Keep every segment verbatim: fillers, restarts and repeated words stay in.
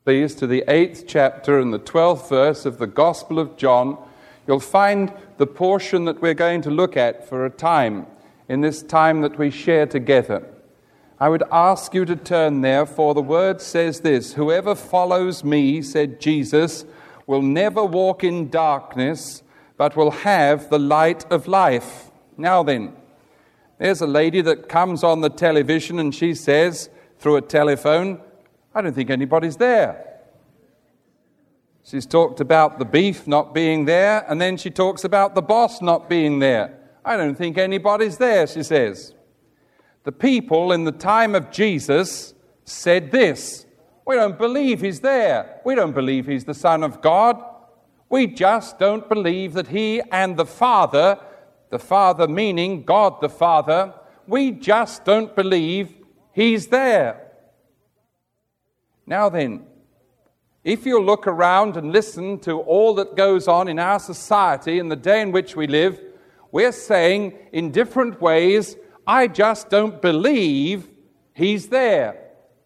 please, to the eighth chapter and the twelfth verse of the Gospel of John, you'll find the portion that we're going to look at for a time, in this time that we share together. I would ask you to turn there, for the word says this: "Whoever follows me," said Jesus, "will never walk in darkness, but will have the light of life." Now then, there's a lady that comes on the television and she says, through a telephone, "I don't think anybody's there." She's talked about the beef not being there, and then she talks about the boss not being there. "I don't think anybody's there," she says. The people in the time of Jesus said this: "We don't believe he's there. We don't believe he's the Son of God. We just don't believe that he and the Father," the Father meaning God the Father, "we just don't believe he's there." Now then, if you look around and listen to all that goes on in our society in the day in which we live, we're saying in different ways, "I just don't believe he's there."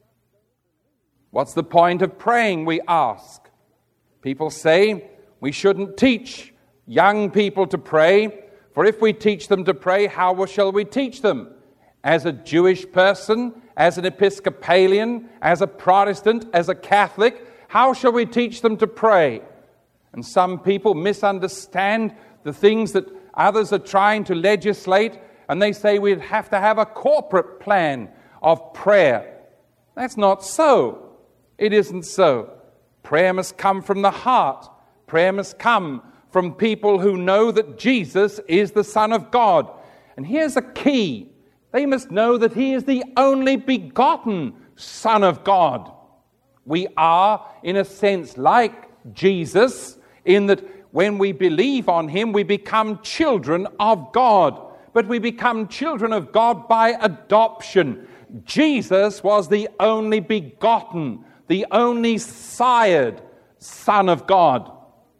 What's the point of praying, we ask. People say we shouldn't teach young people to pray, for if we teach them to pray, how shall we teach them? As a Jewish person, as an Episcopalian, as a Protestant, as a Catholic, how shall we teach them to pray? And some people misunderstand the things that others are trying to legislate, and they say we'd have to have a corporate plan of prayer. That's not so. It isn't so. Prayer must come from the heart. Prayer must come from people who know that Jesus is the Son of God. And here's a key. They must know that he is the only begotten Son of God. We are, in a sense, like Jesus, in that when we believe on him, we become children of God. But we become children of God by adoption. Jesus was the only begotten, the only sired Son of God.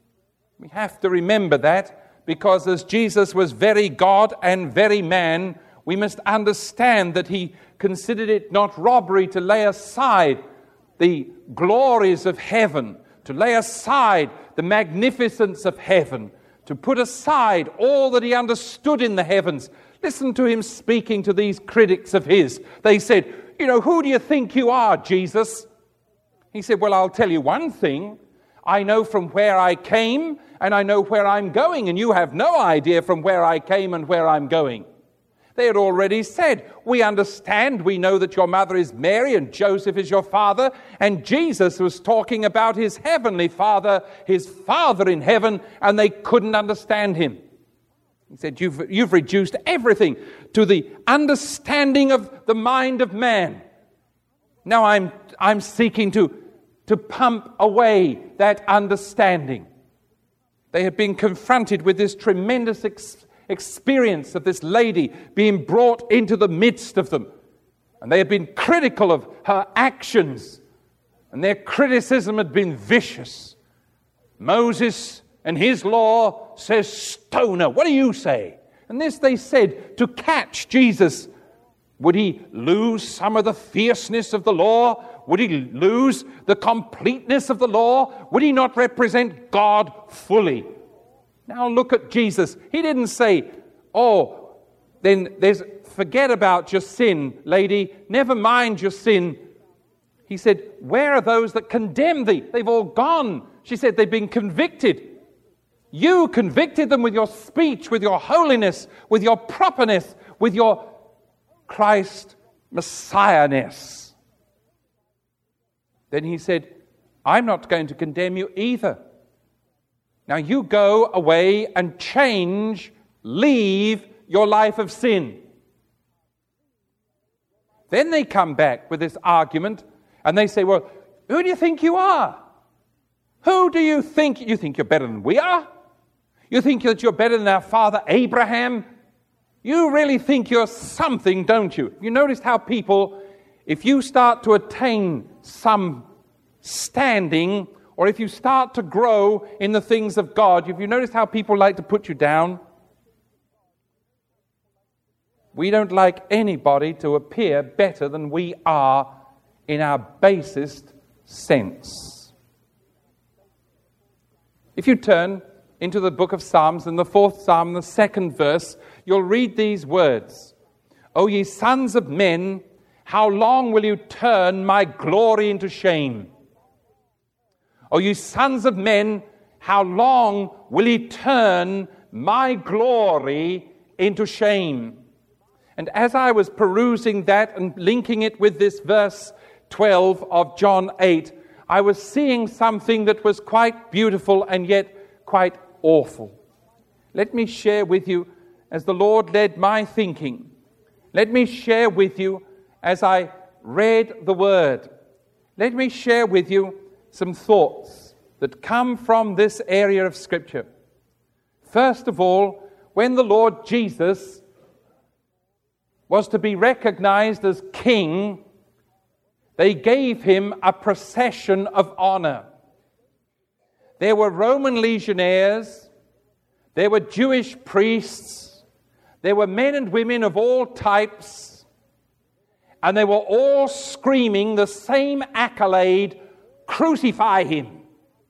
We have to remember that, because as Jesus was very God and very man, we must understand that he considered it not robbery to lay aside the glories of heaven, to lay aside the magnificence of heaven, to put aside all that he understood in the heavens. Listen to him speaking to these critics of his. They said, "You know, who do you think you are, Jesus?" He said, "Well, I'll tell you one thing. I know from where I came, and I know where I'm going, and you have no idea from where I came and where I'm going." They had already said, "We understand, we know that your mother is Mary and Joseph is your father." And Jesus was talking about his heavenly Father, his Father in heaven, and they couldn't understand him. He said, you've, you've reduced everything to the understanding of the mind of man. Now I'm, I'm seeking to, to pump away that understanding. They had been confronted with this tremendous experience experience of this lady being brought into the midst of them. And they had been critical of her actions, and their criticism had been vicious. Moses and his law says, "Stone her. What do you say?" And this they said to catch Jesus. Would he lose some of the fierceness of the law? Would he lose the completeness of the law? Would he not represent God fully? Now look at Jesus. He didn't say, "Oh, then there's forget about your sin, lady. Never mind your sin." He said, "Where are those that condemn thee? They've all gone." She said, "They've been convicted. You convicted them with your speech, with your holiness, with your properness, with your Christ Messiahness." Then he said, "I'm not going to condemn you either. Now you go away and change, leave your life of sin." Then they come back with this argument and they say, "Well, who do you think you are? Who do you think? You think you're better than we are? You think that you're better than our father Abraham? You really think you're something, don't you?" You noticed how people, if you start to attain some standing, or if you start to grow in the things of God, have you noticed how people like to put you down? We don't like anybody to appear better than we are in our basest sense. If you turn into the book of Psalms, in the fourth Psalm, the second verse, you'll read these words. O ye sons of men, how long will you turn my glory into shame? O you sons of men, how long will ye turn my glory into shame? And as I was perusing that and linking it with this verse twelve of John eight, I was seeing something that was quite beautiful and yet quite awful. Let me share with you as the Lord led my thinking. Let me share with you as I read the Word. Let me share with you some thoughts that come from this area of Scripture. First of all, when the Lord Jesus was to be recognized as king, they gave him a procession of honor. There were Roman legionnaires, there were Jewish priests, there were men and women of all types, and they were all screaming the same accolade, "Crucify him."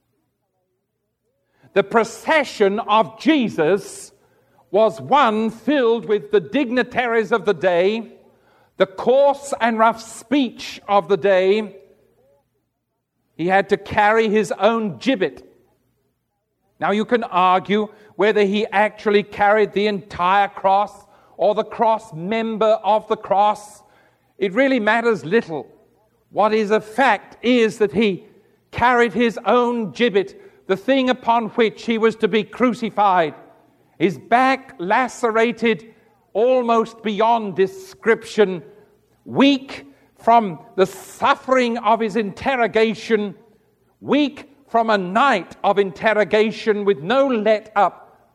The procession of Jesus was one filled with the dignitaries of the day, the coarse and rough speech of the day. He had to carry his own gibbet. Now you can argue whether he actually carried the entire cross or the cross member of the cross. It really matters little. What is a fact is that he carried his own gibbet, the thing upon which he was to be crucified. His back lacerated almost beyond description, weak from the suffering of his interrogation, weak from a night of interrogation with no let up.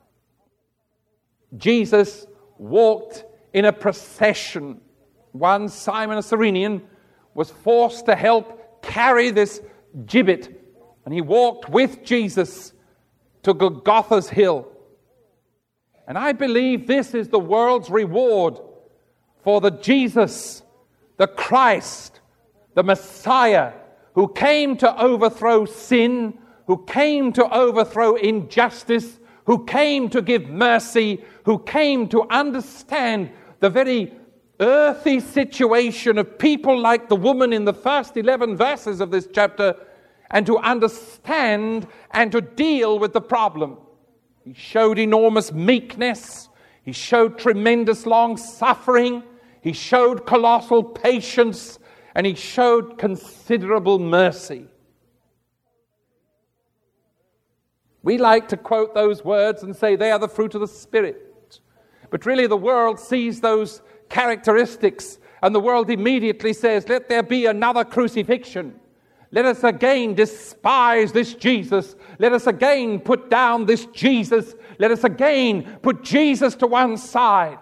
Jesus walked in a procession. One, Simon a Cyrenian, was forced to help carry this gibbet, and he walked with Jesus to Golgotha's hill. And I believe this is the world's reward for the Jesus, the Christ, the Messiah, who came to overthrow sin, who came to overthrow injustice, who came to give mercy, who came to understand the very earthy situation of people like the woman in the first eleven verses of this chapter, and to understand and to deal with the problem. He showed enormous meekness. He showed tremendous long-suffering. He showed colossal patience. And he showed considerable mercy. We like to quote those words and say they are the fruit of the Spirit. But really the world sees those characteristics, and the world immediately says, let there be another crucifixion. Let us again despise this Jesus. Let us again put down this Jesus. Let us again put Jesus to one side.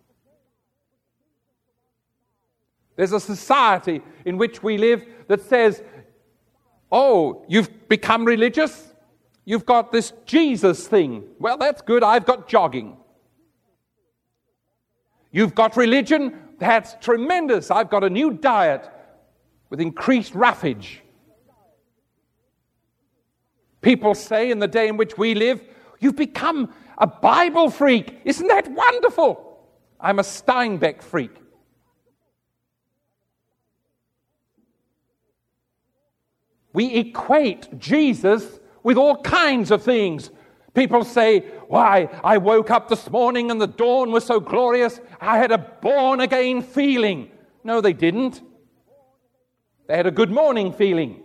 There's a society in which we live that says, oh, you've become religious? You've got this Jesus thing. Well, that's good. I've got jogging. You've got religion? That's tremendous. I've got a new diet with increased roughage. People say in the day in which we live, you've become a Bible freak. Isn't that wonderful? I'm a Steinbeck freak. We equate Jesus with all kinds of things. People say, why, I woke up this morning and the dawn was so glorious, I had a born-again feeling. No, they didn't. They had a good morning feeling.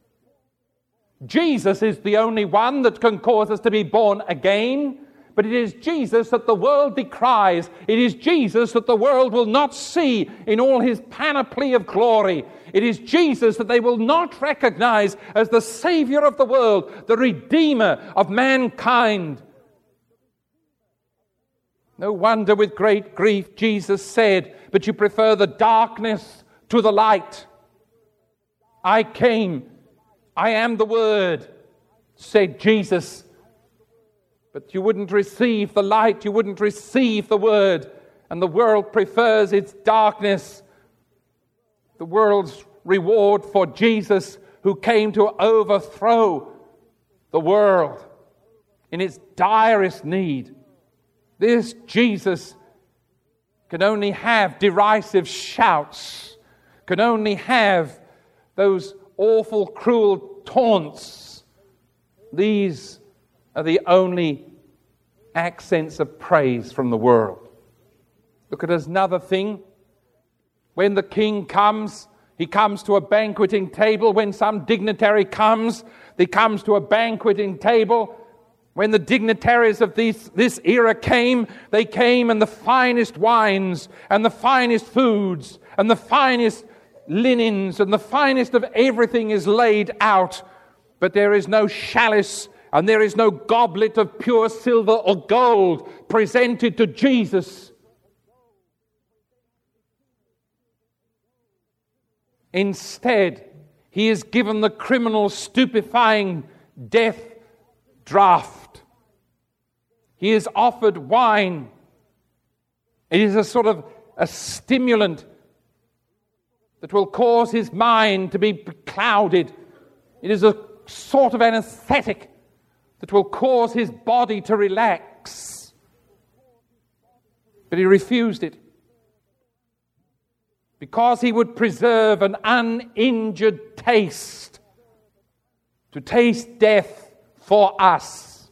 Jesus is the only one that can cause us to be born again, but it is Jesus that the world decries. It is Jesus that the world will not see in all his panoply of glory. It is Jesus that they will not recognize as the Savior of the world, the Redeemer of mankind. No wonder with great grief Jesus said, but you prefer the darkness to the light. I came, I am the Word, said Jesus. But you wouldn't receive the light, you wouldn't receive the Word, and the world prefers its darkness. The world's reward for Jesus, who who came to overthrow the world in its direst need. This Jesus can only have derisive shouts, can only have those awful, cruel taunts. These are the only accents of praise from the world. Look at another thing. When the king comes, he comes to a banqueting table. When some dignitary comes, he comes to a banqueting table. When the dignitaries of this, this era came, they came and the finest wines and the finest foods and the finest linens and the finest of everything is laid out. But there is no chalice and there is no goblet of pure silver or gold presented to Jesus. Instead, he is given the criminal stupefying death draught. He is offered wine. It is a sort of a stimulant that will cause his mind to be clouded. It is a sort of anesthetic that will cause his body to relax. But he refused it, because he would preserve an uninjured taste, to taste death for us.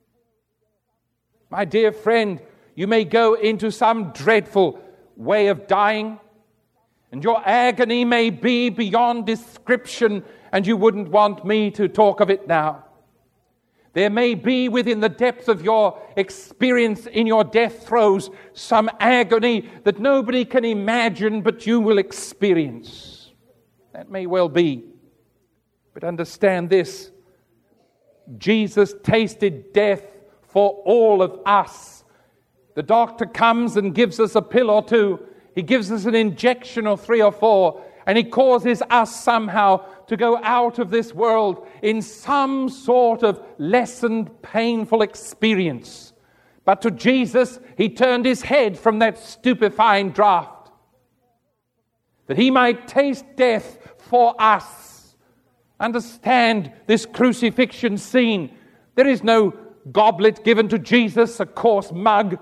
My dear friend, you may go into some dreadful way of dying, and your agony may be beyond description, and you wouldn't want me to talk of it now. There may be within the depth of your experience in your death throes some agony that nobody can imagine, but you will experience. That may well be. But understand this: Jesus tasted death for all of us. The doctor comes and gives us a pill or two. He gives us an injection or three or four, and he causes us somehow to go out of this world in some sort of lessened, painful experience. But to Jesus, he turned his head from that stupefying draught, that he might taste death for us. Understand this crucifixion scene. There is no goblet given to Jesus, a coarse mug,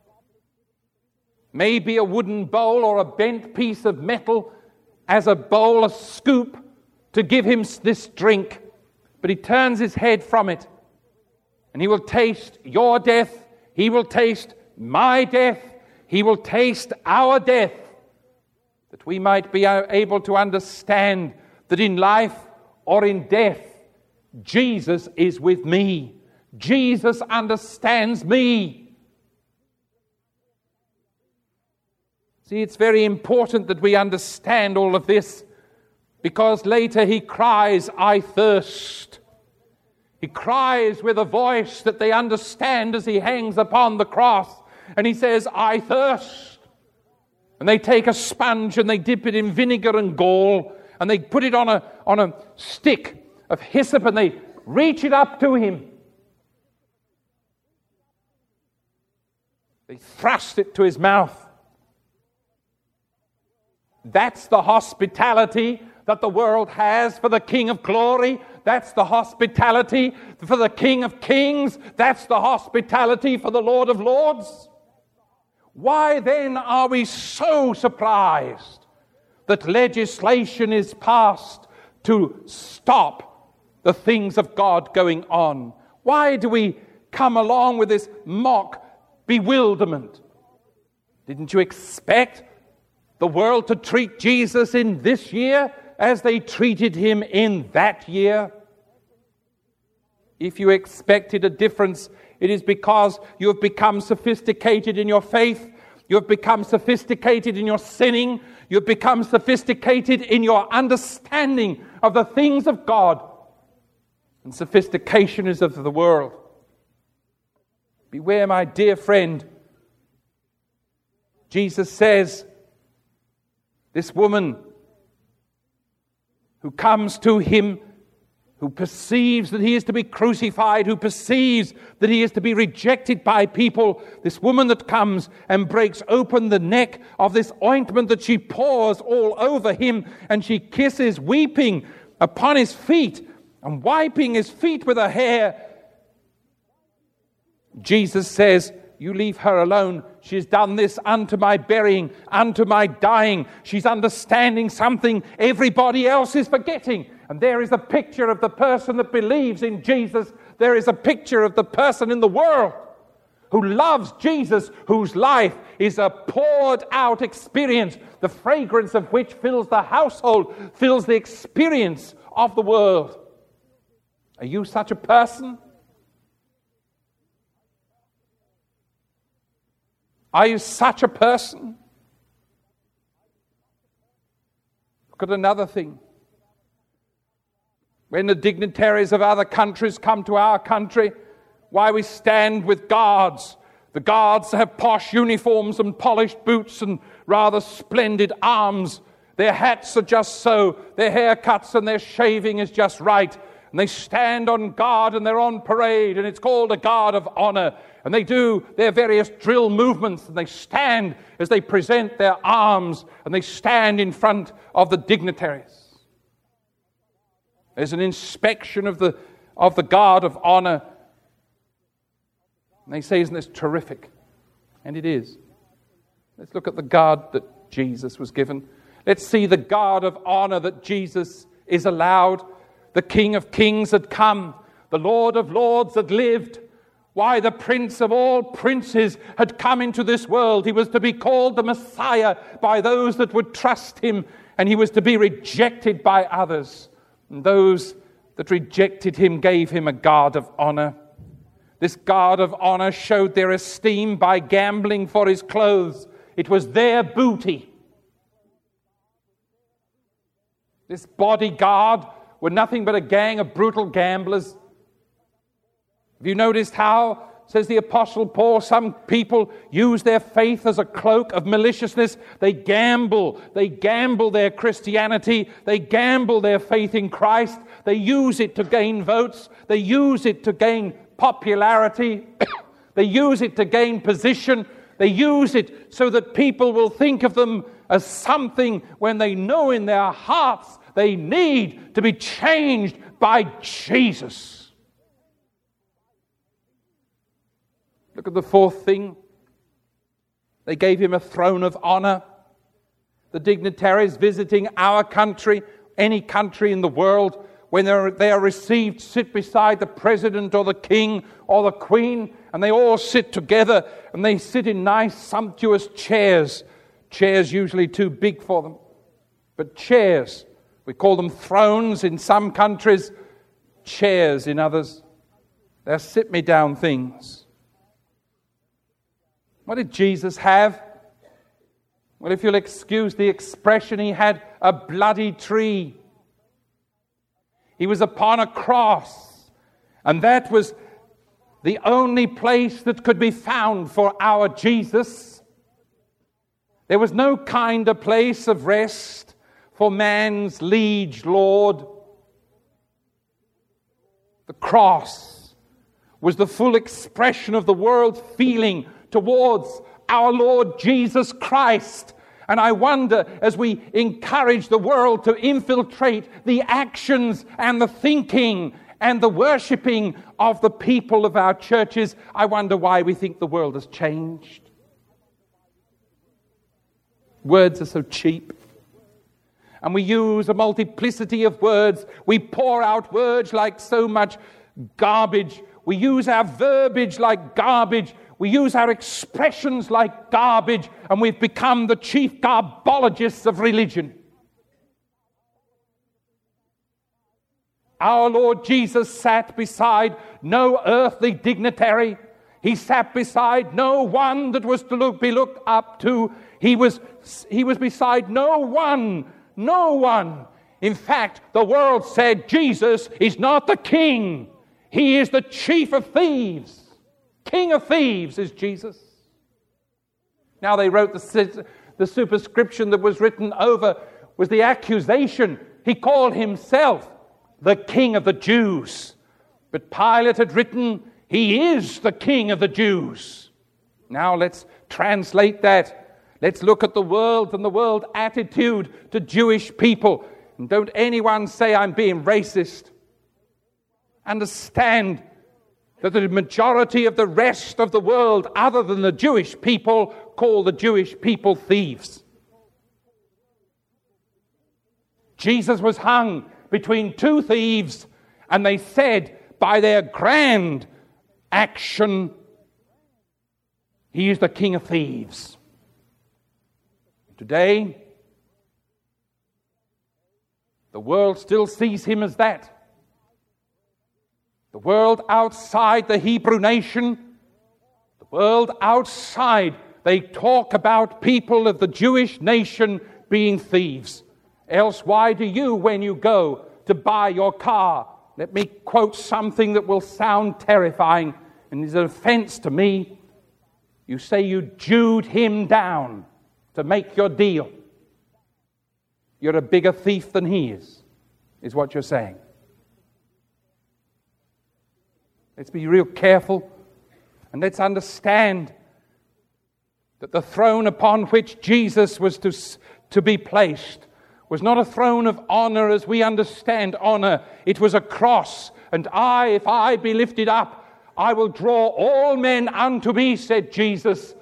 maybe a wooden bowl or a bent piece of metal as a bowl, a scoop, to give him this drink. But he turns his head from it, and he will taste your death, he will taste my death, he will taste our death, that we might be able to understand that in life or in death, Jesus is with me. Jesus understands me. See, it's very important that we understand all of this, because later he cries, "I thirst." He cries with a voice that they understand as he hangs upon the cross, and he says, "I thirst." And they take a sponge and they dip it in vinegar and gall, and they put it on a, on a stick of hyssop, and they reach it up to him. They thrust it to his mouth. That's the hospitality that the world has for the King of Glory. That's the hospitality for the King of Kings. That's the hospitality for the Lord of Lords. Why then are we so surprised that legislation is passed to stop the things of God going on? Why do we come along with this mock bewilderment? Didn't you expect the world to treat Jesus in this year as they treated him in that year? If you expected a difference, it is because you have become sophisticated in your faith, you have become sophisticated in your sinning, you have become sophisticated in your understanding of the things of God. And sophistication is of the world. Beware, my dear friend. Jesus says, this woman who comes to him, who perceives that he is to be crucified, who perceives that he is to be rejected by people, this woman that comes and breaks open the neck of this ointment that she pours all over him, and she kisses, weeping, upon his feet and wiping his feet with her hair. Jesus says, you leave her alone. She's done this unto my burying, unto my dying. She's understanding something everybody else is forgetting. And there is a picture of the person that believes in Jesus. There is a picture of the person in the world who loves Jesus, whose life is a poured out experience, the fragrance of which fills the household, fills the experience of the world. Are you such a person? Are you such a person? Look at another thing. When the dignitaries of other countries come to our country, why we stand with guards. The guards have posh uniforms and polished boots and rather splendid arms. Their hats are just so. Their haircuts and their shaving is just right. And they stand on guard and they're on parade, and it's called a guard of honor. And they do their various drill movements, and they stand as they present their arms, and they stand in front of the dignitaries. There's an inspection of the of the guard of honor. And they say, isn't this terrific? And it is. Let's look at the guard that Jesus was given. Let's see the guard of honor that Jesus is allowed. The King of Kings had come. The Lord of Lords had lived. Why, the Prince of all princes had come into this world. He was to be called the Messiah by those that would trust him, and he was to be rejected by others. And those that rejected him gave him a guard of honor. This guard of honor showed their esteem by gambling for his clothes. It was their booty. This bodyguard were nothing but a gang of brutal gamblers. Have you noticed how, says the Apostle Paul, some people use their faith as a cloak of maliciousness? They gamble. They gamble their Christianity. They gamble their faith in Christ. They use it to gain votes. They use it to gain popularity. They use it to gain position. They use it so that people will think of them as something when they know in their hearts they need to be changed by Jesus. Look at the fourth thing. They gave him a throne of honor. The dignitaries visiting our country, any country in the world, when they're, they are received, sit beside the president or the king or the queen, and they all sit together, and they sit in nice, sumptuous chairs. Chairs usually too big for them, but chairs. We call them thrones in some countries, chairs in others. They're sit-me-down things. What did Jesus have? Well, if you'll excuse the expression, he had a bloody tree. He was upon a cross, and that was the only place that could be found for our Jesus. There was no kinder place of rest for man's liege lord. The cross was the full expression of the world's feeling towards our Lord Jesus Christ. And I wonder, as we encourage the world to infiltrate the actions and the thinking and the worshipping of the people of our churches, I wonder why we think the world has changed. Words are so cheap. And we use a multiplicity of words. We pour out words like so much garbage. We use our verbiage like garbage. We use our expressions like garbage, and we've become the chief garbologists of religion. Our Lord Jesus sat beside no earthly dignitary. He sat beside no one that was to look, be looked up to. He was, he was beside no one, no one. In fact, the world said Jesus is not the king. He is the chief of thieves. King of thieves is Jesus. Now they wrote the, the superscription that was written over was the accusation. He called himself the King of the Jews. But Pilate had written, he is the King of the Jews. Now let's translate that. Let's look at the world and the world attitude to Jewish people. And don't anyone say I'm being racist. Understand that the majority of the rest of the world, other than the Jewish people, call the Jewish people thieves. Jesus was hung between two thieves, and they said by their grand action, he is the king of thieves. Today, the world still sees him as that. The world outside the Hebrew nation, the world outside, they talk about people of the Jewish nation being thieves. Else why do you, when you go to buy your car, let me quote something that will sound terrifying and is an offense to me. You say you Jewed him down to make your deal. You're a bigger thief than he is, is what you're saying. Let's be real careful, and let's understand that the throne upon which Jesus was to, to be placed was not a throne of honor as we understand honor. It was a cross. And I, if I be lifted up, I will draw all men unto me, said Jesus.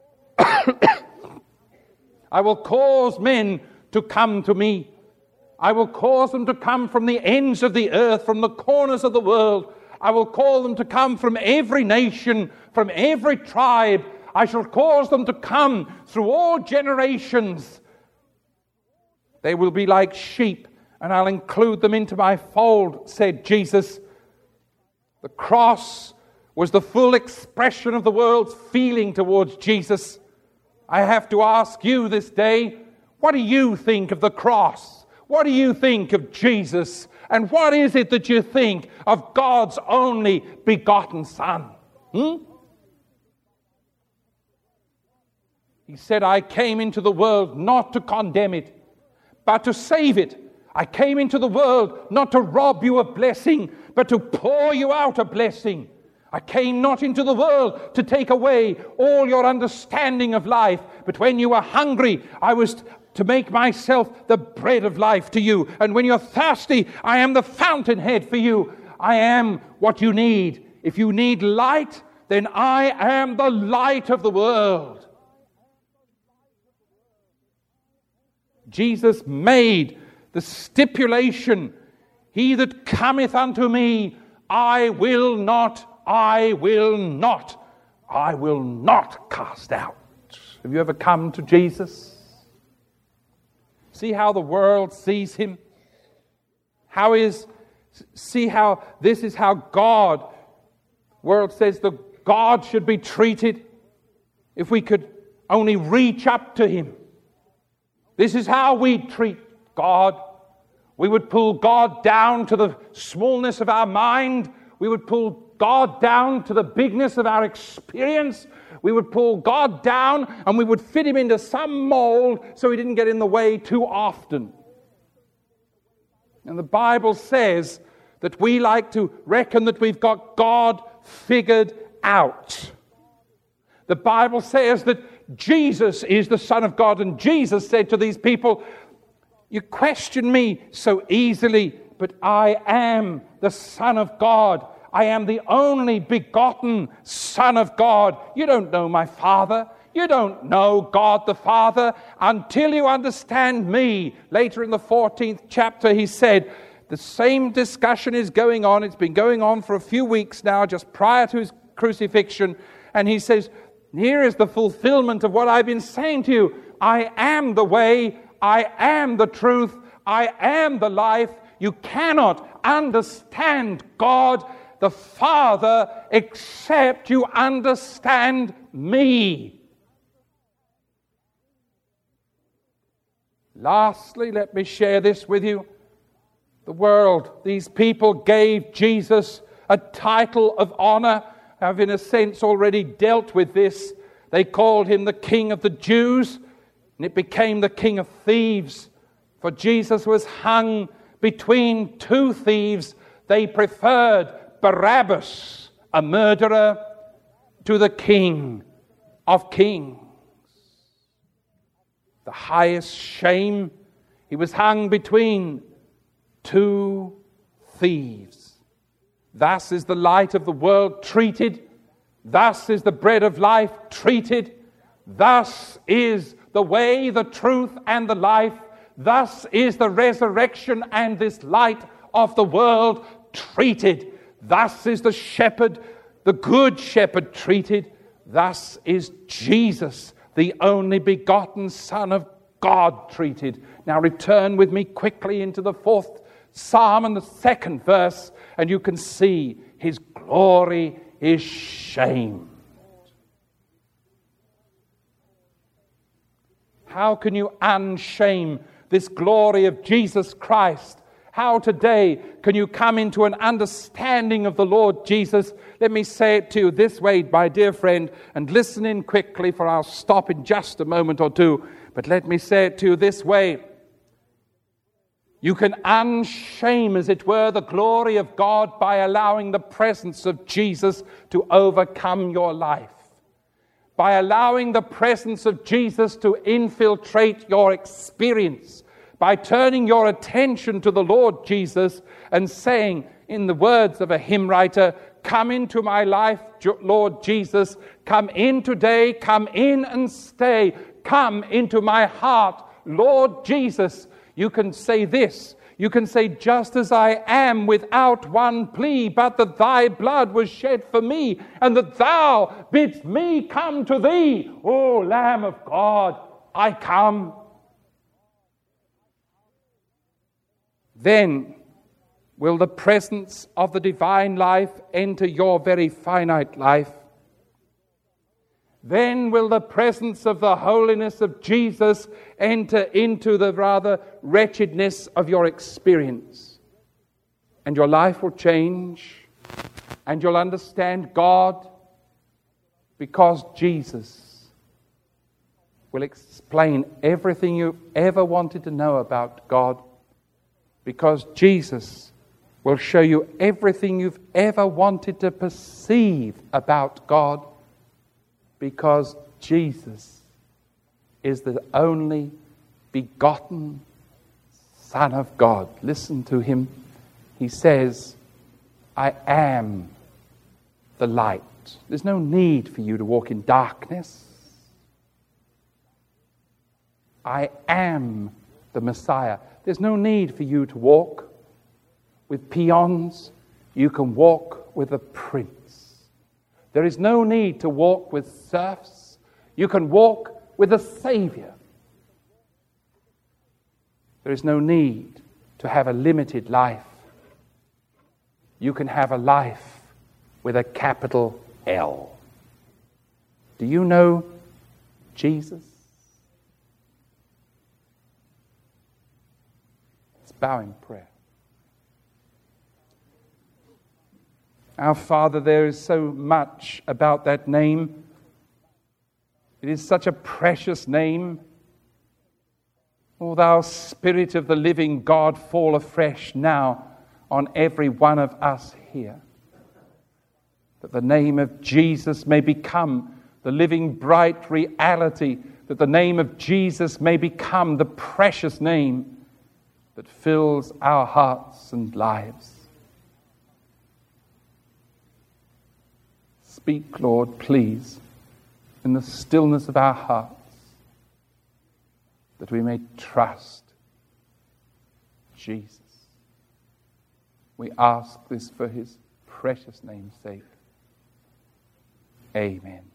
I will cause men to come to me. I will cause them to come from the ends of the earth, from the corners of the world. I will call them to come from every nation, from every tribe. I shall cause them to come through all generations. They will be like sheep, and I'll include them into my fold, said Jesus. The cross was the full expression of the world's feeling towards Jesus. I have to ask you this day, what do you think of the cross? What do you think of Jesus? And what is it that you think of God's only begotten Son? Hmm? He said, I came into the world not to condemn it, but to save it. I came into the world not to rob you of blessing, but to pour you out a blessing. I came not into the world to take away all your understanding of life, but when you were hungry, I was to make myself the bread of life to you. And when you're thirsty, I am the fountainhead for you. I am what you need. If you need light, then I am the light of the world. Jesus made the stipulation, he that cometh unto me, I will not, I will not, I will not cast out. Have you ever come to Jesus? See how the world sees him? How is, see how this is how God, world says the God should be treated. If we could only reach up to him. This is how we treat God. We would pull God down to the smallness of our mind. We would pull God down to the bigness of our experience. We would pull God down and we would fit him into some mold so he didn't get in the way too often. And the Bible says that we like to reckon that we've got God figured out. The Bible says that Jesus is the Son of God, and Jesus said to these people, you question me so easily, but I am the Son of God. I am the only begotten Son of God. You don't know my Father. You don't know God the Father until you understand me. Later in the fourteenth chapter, he said, the same discussion is going on. It's been going on for a few weeks now, just prior to his crucifixion. And he says, here is the fulfillment of what I've been saying to you. I am the way. I am the truth. I am the life. You cannot understand God the Father except you understand me. Lastly, let me share this with you. The world, these people gave Jesus a title of honor. I've in a sense already dealt with this. They called him the King of the Jews, and it became the King of Thieves. For Jesus was hung between two thieves. They preferred Barabbas, a murderer, to the King of Kings. The highest shame. He was hung between two thieves. Thus is the light of the world treated. Thus is the bread of life treated. Thus is the way, the truth, and the life. Thus is the resurrection and this light of the world treated. Thus is the shepherd, the good shepherd, treated. Thus is Jesus, the only begotten Son of God, treated. Now return with me quickly into the fourth Psalm and the second verse, and you can see his glory is shamed. How can you unshame this glory of Jesus Christ? How today can you come into an understanding of the Lord Jesus? Let me say it to you this way, my dear friend, and listen in quickly, for I'll stop in just a moment or two. But let me say it to you this way. You can unshame, as it were, the glory of God by allowing the presence of Jesus to overcome your life. By allowing the presence of Jesus to infiltrate your experience. By turning your attention to the Lord Jesus and saying, in the words of a hymn writer, "Come into my life, Lord Jesus. Come in today, come in and stay. Come into my heart, Lord Jesus." You can say this. You can say, "Just as I am, without one plea, but that thy blood was shed for me, and that thou bidst me come to thee. O Lamb of God, I come." Then will the presence of the divine life enter your very finite life. Then will the presence of the holiness of Jesus enter into the rather wretchedness of your experience. And your life will change, and you'll understand God, because Jesus will explain everything you've ever wanted to know about God. Because Jesus will show you everything you've ever wanted to perceive about God. Because Jesus is the only begotten Son of God. Listen to him. He says, "I am the light." There's no need for you to walk in darkness. I am the Messiah. There's no need for you to walk with peons. You can walk with a prince. There is no need to walk with serfs. You can walk with a Savior. There is no need to have a limited life. You can have a life with a capital L. Do you know Jesus? Let's bow in prayer. Our Father, there is so much about that name. It is such a precious name. O thou Spirit of the living God, fall afresh now on every one of us here, that the name of Jesus may become the living, bright reality, that the name of Jesus may become the precious name that fills our hearts and lives. Speak, Lord, please, in the stillness of our hearts, that we may trust Jesus. We ask this for his precious name's sake. Amen.